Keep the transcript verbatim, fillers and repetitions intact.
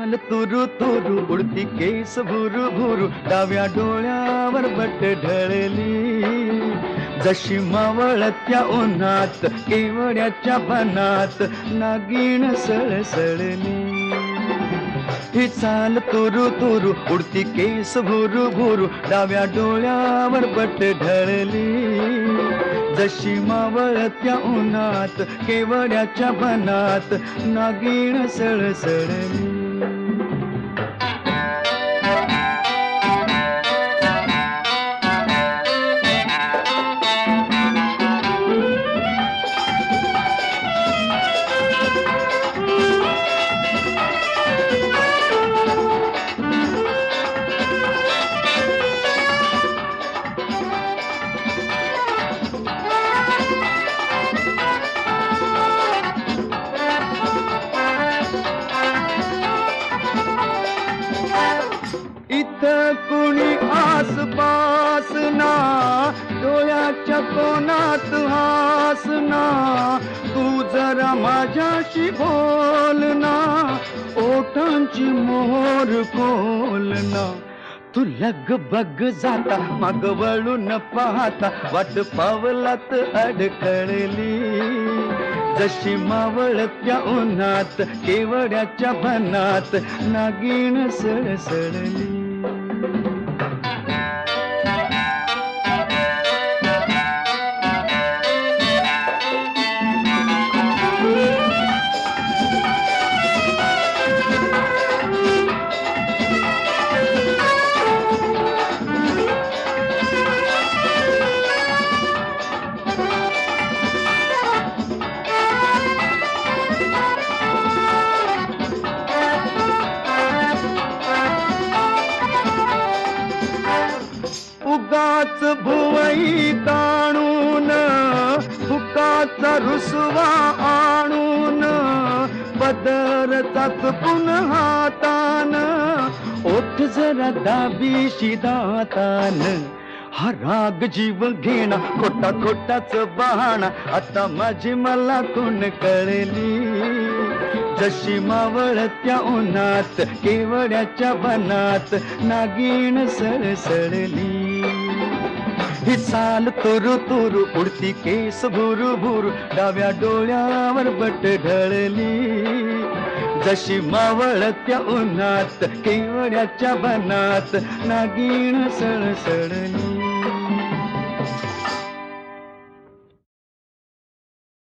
चाल तुरु तुरु उडती केस भुरु भुरु डाव्या डोळ्यावर बट ढळली जशी मावळत्या उन्हात केवड्याच्या बनात नागिण सळसळली ही चाल तुरु तुरु उडती केस भुरु भुरु डाव्या डोळ्यावर बट ढळली जशी मावळत्या उन्हात केवड्याच्या बनात नागिण सळसळली इथं कुणी आसपास ना डोळ्याच्या कोणात हास ना तू जरा माझ्याशी बोल ना ओठांची मोहर खोल ना तू लग बग जाता मग वळून पाहता वाट पावलात अडकळली जशी मावळत्या उन्हात केवड्याच्या बनात नागिण सळसळली उगाच भुवई ताणून फुकाचा रुसवा आणून पदरचाच पुन्हा हातान ओठ जरा दाबीशी दातान हा राग जीव घेणा खोटा खोटाच बहाणा आता माझी मला कोण कळली जशी मावळत्या उन्हात केवड्याच्या बनात नागिण सळसळली ही चाल तुरु तुरु उडती केस भुरु भुरु डाव्या डोळ्यावर बट ढळली जशी मावळत्या उन्हात केवड्याच्या बनात नागिण सळसळली